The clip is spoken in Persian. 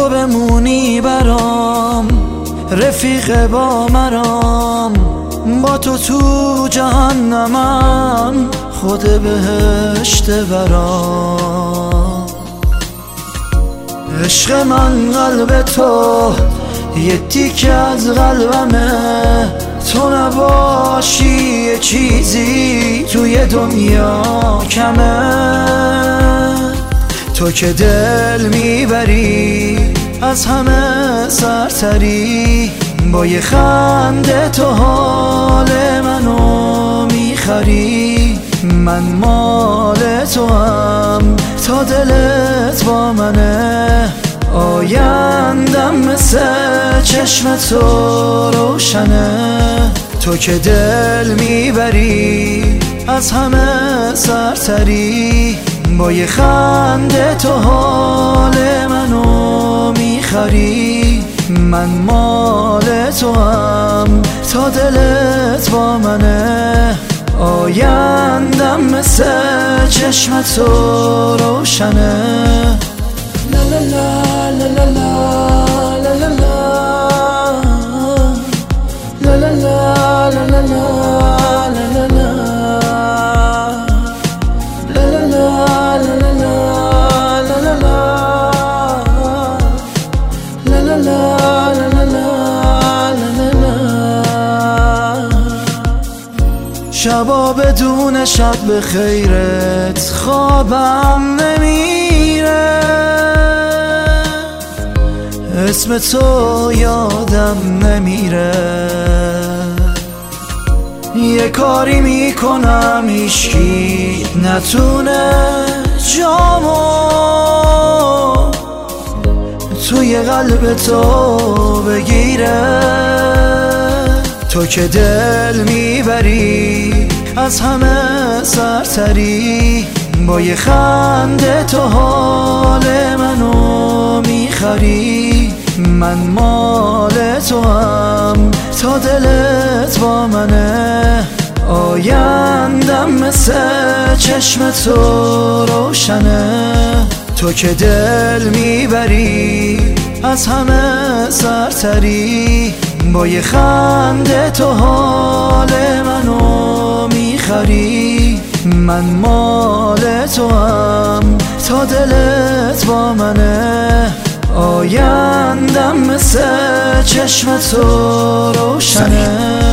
تو بمونی برام، رفیق با مرام، با تو تو جهنمم، خود بهشت برام. عشق من قلب تو یه تیکه از قلبمه، تو نباشی یه چیزی توی دنیا کمه. تو که دل میبری از همه سرتری، با یه خنده تو حال منو میخری. من مال تو هم تا دلت با منه، آیندم مثل چشم تو روشنه. تو که دل میبری از همه سرتری، با یه خنده تو حال منو میخری. من مال تو هم تا دلت با منه، آیندم مثل چشم تو روشنه. لا لا لا لا لا لا لا لا لا لا لا شبا بدون شب به خیرت خوابم نمیره، اسم تو یادم نمیره. یه کاری میکنم هیچکی نتونه جامو توی قلب تو بگیره. تو که دل میبری از همه سرتری، با یه خنده تو حال منو میخری. من مال تو هم تا دلت با منه، آیندم مثل چشم تو روشنه. تو که دل میبری از همه سرتری، با یه خنده تو حال منو میخری. من مال تو هم تا دلت با منه، آیندم مثل چشم تو روشنه.